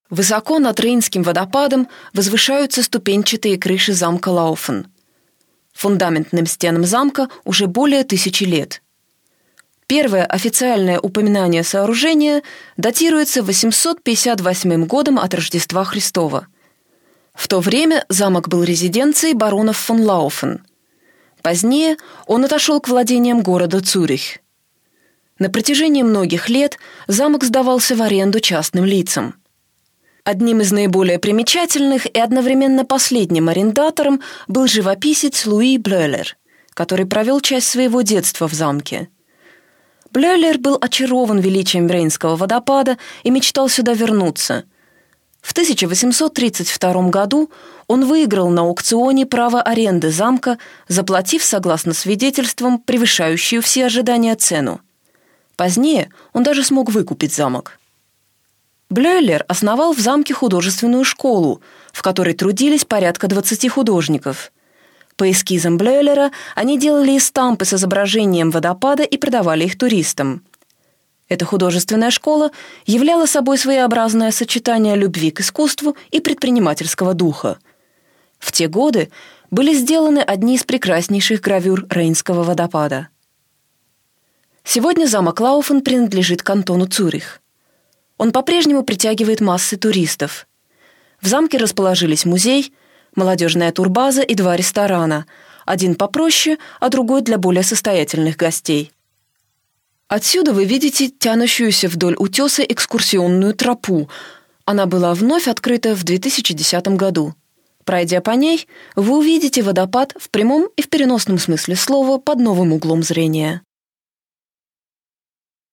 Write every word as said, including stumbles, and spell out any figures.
Высоко над Рейнским водопадом возвышаются ступенчатые крыши замка Лауфен. Фундаментным стенам замка уже более тысячи лет. Первое официальное упоминание сооружения датируется восемьсот пятьдесят восьмым годом от Рождества Христова. В то время замок был резиденцией баронов фон Лауфен. Позднее он отошел к владениям города Цюрих. На протяжении многих лет замок сдавался в аренду частным лицам. Одним из наиболее примечательных и одновременно последним арендатором был живописец Луи Блёлер, который провел часть своего детства в замке. Блёлер был очарован величием Рейнского водопада и мечтал сюда вернуться. В тысяча восемьсот тридцать втором году он выиграл на аукционе право аренды замка, заплатив, согласно свидетельствам, превышающую все ожидания цену. Позднее он даже смог выкупить замок. Блёлер основал в замке художественную школу, в которой трудились порядка двадцати художников. По эскизам Блёлера они делали эстампы с изображением водопада и продавали их туристам. Эта художественная школа являла собой своеобразное сочетание любви к искусству и предпринимательского духа. В те годы были сделаны одни из прекраснейших гравюр Рейнского водопада. Сегодня замок Лауфен принадлежит кантону Цюрих. Он по-прежнему притягивает массы туристов. В замке расположились музей, молодежная турбаза и два ресторана, один попроще, а другой для более состоятельных гостей. Отсюда вы видите тянущуюся вдоль утеса экскурсионную тропу. Она была вновь открыта в две тысячи десятом году. Пройдя по ней, вы увидите водопад в прямом и в переносном смысле слова под новым углом зрения.